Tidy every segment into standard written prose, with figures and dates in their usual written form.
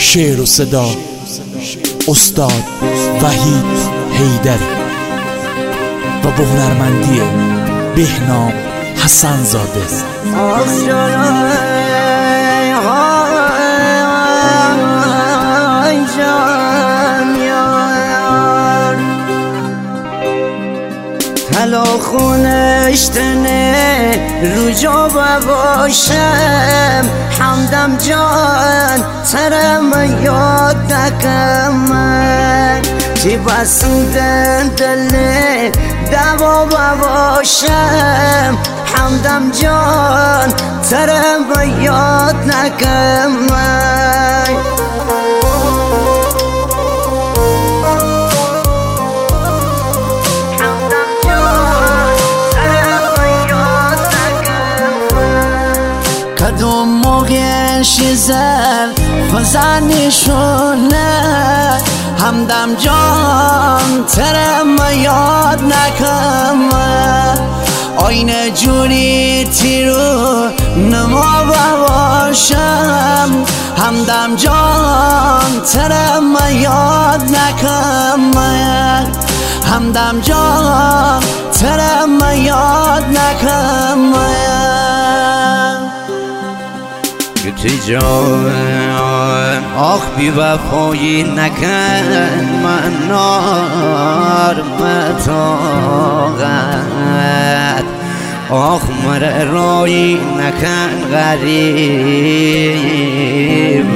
شعر و صدا استاد وحید حیدری و با هنرمندی بهنام حسن‌زاده. حالا خونشتنه رو جا باشم همدم جان ترم یاد نکم چی بسودن دل دوا باشم همدم جان ترم یاد نکم کدوم موقع شیزر خزانیشونه همدم جان ترم یاد نکم آینه جوری تیرو نما باشم همدم جان ترم یاد نکم همدم جان ترم یاد نکم گتی جان آخ بی وفایی نکن من نار متاقت آخ مر رایی نکن غریب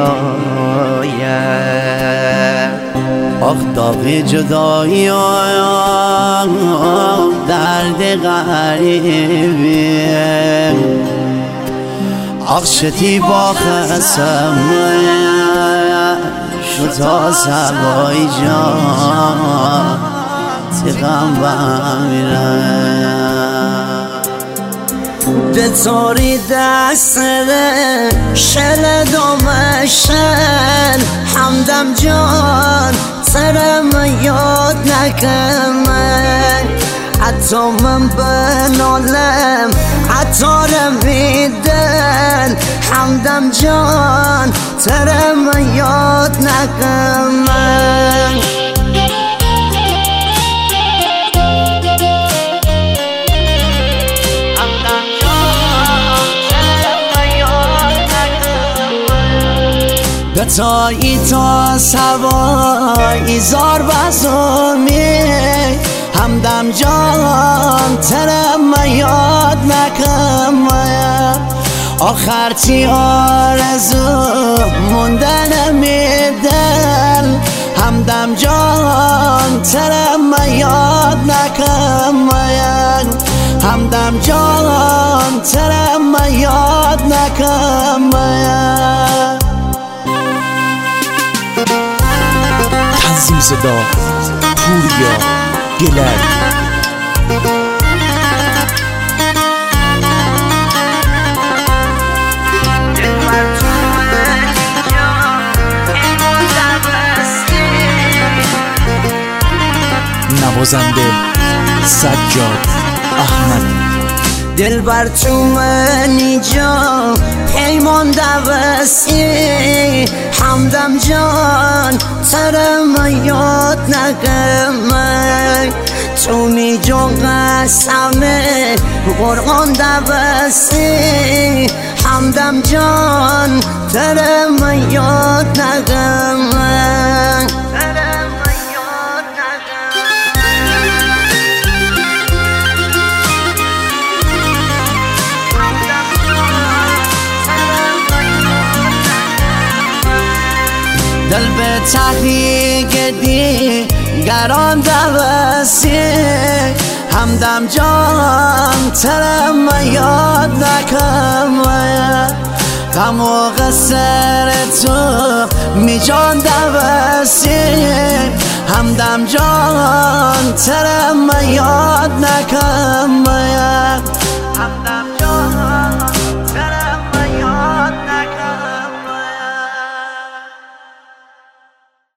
ولایت آخ داغ جدایی درد غریبی آخ شتی با خسم شتا سبای جان تقام بمیرم دتاری دست شل دومشن همدم جان سرم یاد نکم حتی من بنالم عطارم میدن همدم جان ترم یاد نکم گتایی تا سوای زار بزرمی همدم جان ترم یاد نکم آخر تی آرزو موندن میدن همدم جان ترم یاد نکم همدم جان ترم یاد نکم تنظیم صدا پوریا گلر نوازنده سجاد احمد. دل بر تو منی جا پیمان دوستی همدم جان ترم یاد نکم تو می جو قسمه قرآن دوستی همدم جان ترم یاد نکم دل به تحریک دیگران دوستی همدم جان ترم یاد نکم غم و غصر تو می جان دوستی همدم جان ترم یاد نکم همدم